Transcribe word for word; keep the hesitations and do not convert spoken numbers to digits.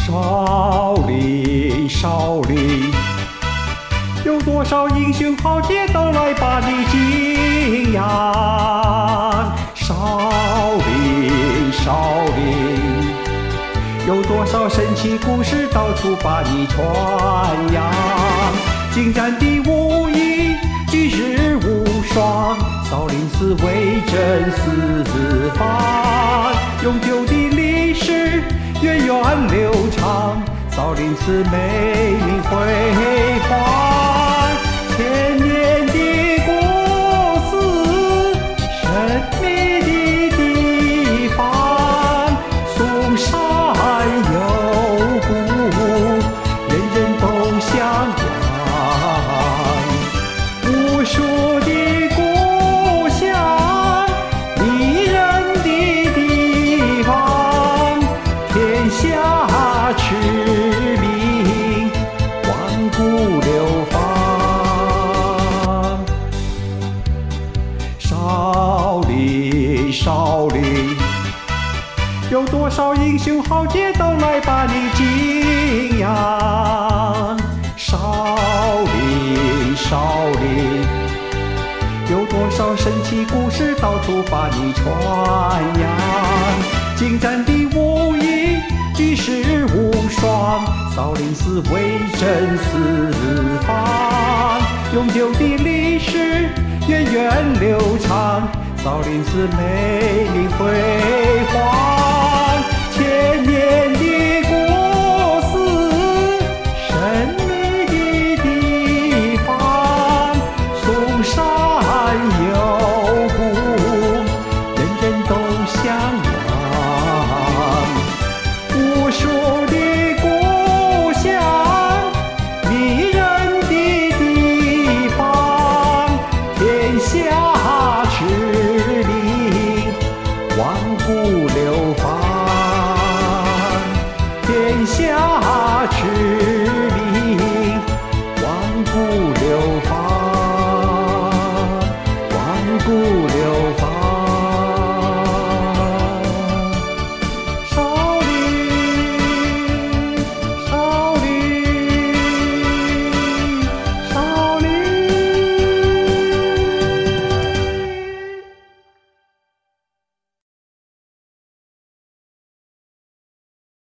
少林，少林，有多少英雄豪杰都来把你敬仰。少林，少林，有多少神奇故事到处把你传扬。精湛的武艺，举世无双，少林寺威震四方。永久的历史，源远流长，少林寺美名辉煌。千年的故事，神秘的地方，嵩山有古，人人都向往。无数的故乡，迷人的地方，天下驰名，万古流芳。少林，少林，有多少英雄豪杰都来把你敬仰。少林，少林，有多少神奇故事到处把你传扬。精湛的武艺，举世无双，少林寺威震四方。永久的历史，源远流长，少林寺美名辉煌。